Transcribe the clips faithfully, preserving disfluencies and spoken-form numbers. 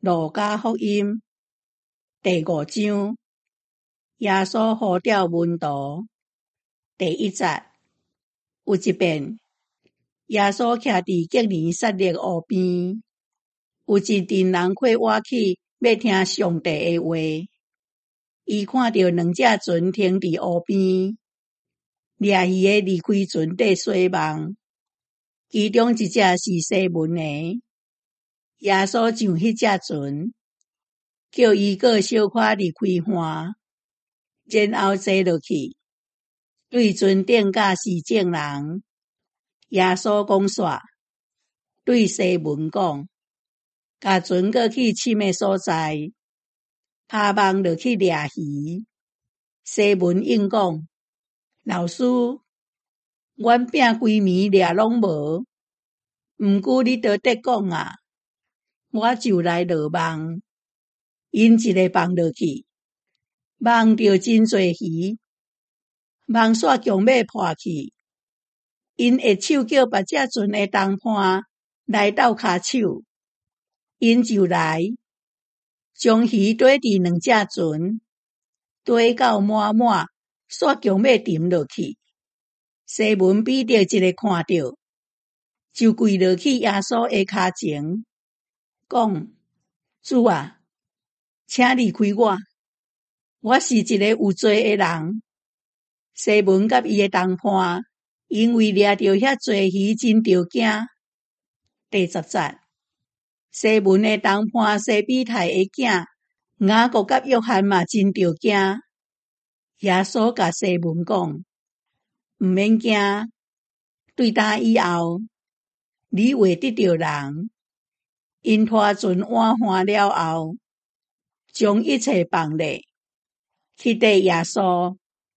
路加福音第五章，耶稣呼召门徒第一节。有一遍，耶稣徛伫革尼撒勒湖边，有一群人过wat去要听上帝的话。伊看到两只船停伫湖边，掠鱼的离开船底洗网，其中一只是西门的。耶稣上迄只船，叫伊个小可离开岸，然后坐落去，对船顶驾驶证人。耶稣讲煞，对西门讲，甲船过去深的所在，拍网落去掠鱼。西门应讲，老师，阮拼规暝掠拢无，毋过你倒得讲啊，我就来落网。因一个放落去，网着真侪鱼，网线强要破去。因下手叫别只船的同伴来斗骹手，因就来，将鱼倒伫两只船，倒到满满，线强要沉落去。西门彼得一个看到，就跪落去耶稣的骹前，讲：主啊，请离开我，我是一个有罪的人。西门甲伊的同伴因为掠到遐侪鱼，真着惊。第十节，西门的同伴西比太的囝雅各甲约翰嘛真着惊。耶稣甲西门讲，毋免惊，对呾以后，你会得到人。因拖船换岸了后，将一切放下，去缀耶稣。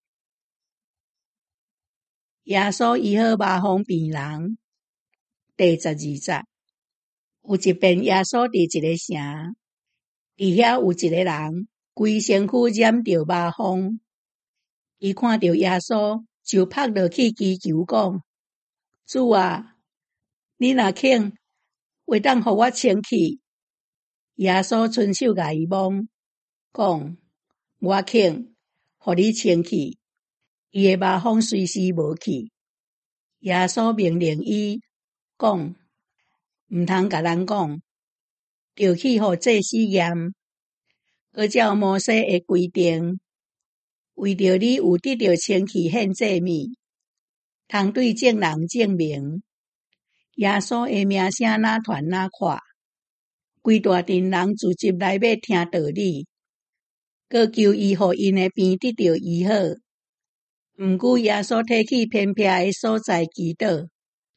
耶稣医好麻风病人。第十二节，有一遍耶稣伫一个城，伫遐有一个人，规身躯染着麻风。伊看到耶稣，就扑落去祈求讲：主啊，你若肯，会当互我清气。耶稣伸手甲伊摸，讲：我肯，互你清气。伊的麻风随时无去。耶稣命令伊讲，毋通甲人讲，着去互祭司验，按照摩西的规定，为着你有得到清气献祭物，通对众人证明。耶稣的名声哪传哪快，规大群人聚集来要听道理，搁求伊互因的病得到医好。毋过耶稣提去偏僻的所在祈祷。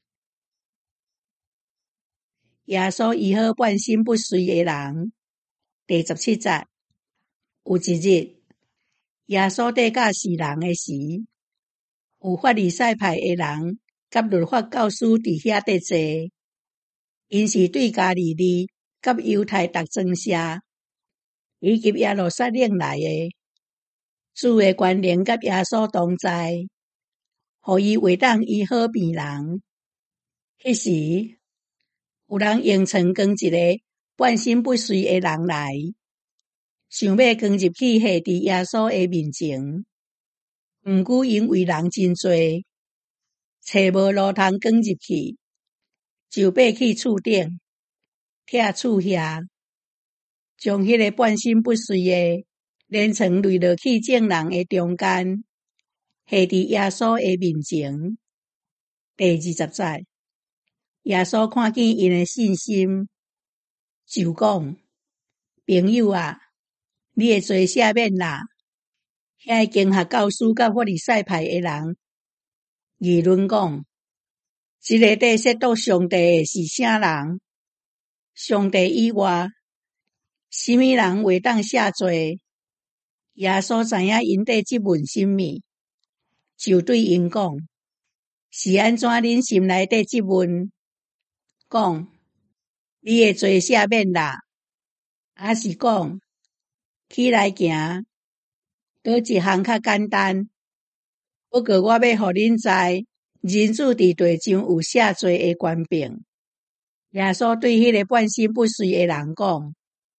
耶稣医好半身不遂的人。第十七节，有一日，耶稣在教世人的时，有法利赛派的人甲律法教师伫遐在坐，因是对加利利甲犹太逐庄社以及耶路撒冷来的。主的权能甲耶稣同在，互伊话当医好病人。迄时，有人用床扛一个半身不遂的人来，想要扛入去下伫耶稣的面前。毋过因为人真多，找无路通扛入去，就爬去厝顶，拆厝下，将迄个半身不遂的连床累落去众人的中间，下伫耶稣的面前。第二十节，耶稣看见因的信心，就讲：朋友啊，你的罪赦免啦。遐个经学教师甲法利赛派的人议论讲：这个在亵渎上帝的是啥人？上帝以外，什么人会当赦罪？耶稣知影因在质问什么，就对因讲：是安怎恁心内底质问？讲你的罪赦免啦，还是讲起来行？倒一项较简单？不过我要互恁知，人子伫地上有赦罪的权柄。耶稣对迄个半身不遂的人讲：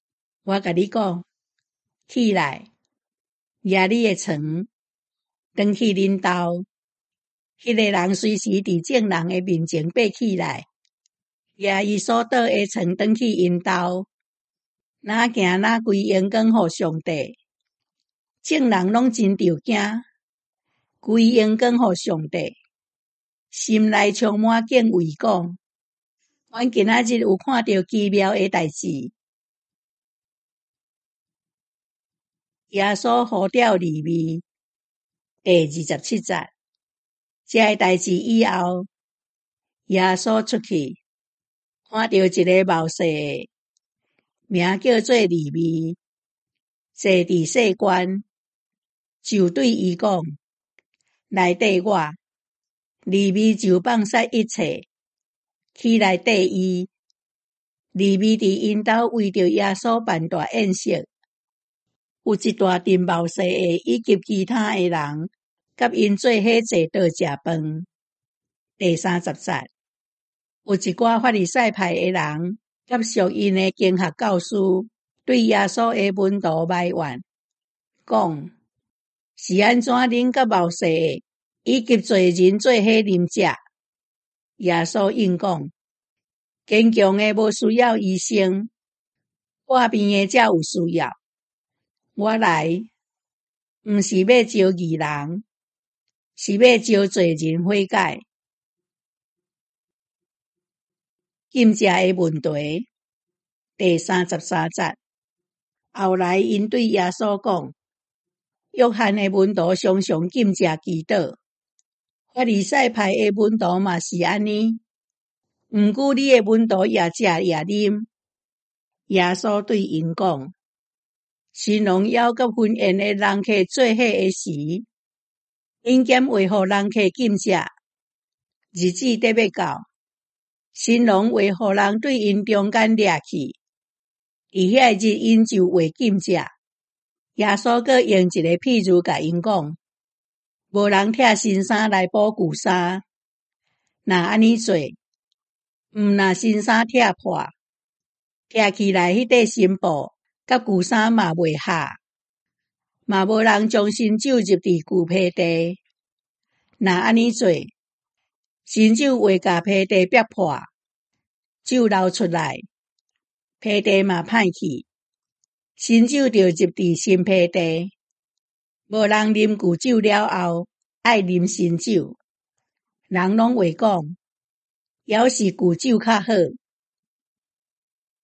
我甲你讲，起来，举你的床，转去恁兜。迄个人随时伫众人的面前爬起来，举伊所倒的床转去因兜，哪行哪归荣光互上帝。众人拢真着惊，归荣光互上帝，心内充满敬畏，讲：阮今仔日有看到奇妙的代志。耶稣呼召利未，第二十七节。这个代志以后，耶稣出去，看到一个冒失的，名叫做利未，坐伫世关，就对伊讲：来缀我。利未就放下一切，起来缀伊。利未伫因兜为着耶稣办大宴席，有一大阵冒失的以及其他的人，甲因做伙坐倒食饭。第三十节，有一寡法利赛派的人，甲属因的经学教师，对耶稣的门徒埋怨，讲：是安怎恁甲冒失的以及罪人做伙啉食？耶稣应讲：坚强的无需要医生，破病的才有需要。我来，毋是要招义人，是要招罪人悔改。禁食的问题，第三十三节。后来因对耶稣讲：约翰的门徒常常禁食祈祷，法利赛派的门徒嘛是安尼。毋过你的门徒也食也啉。耶稣对因讲：神荣耀甲婚宴的人客做伙的时，因兼为互人客禁食，日子得要到，神龙为互人对因中间掠去，伫遐日因就会禁食。耶稣阁用一个譬如甲因讲：无人拆新衫来补旧衫，若安尼做，毋若新衫拆破，拆起来迄块新布甲旧衫嘛袂合，嘛无人将新酒入伫旧皮地。若安尼做，新酒会甲皮地逼破，酒流出来，皮地嘛歹去，新酒就入伫新皮地。无人啉旧酒了后，爱啉新酒。人拢会讲，还是旧酒较好。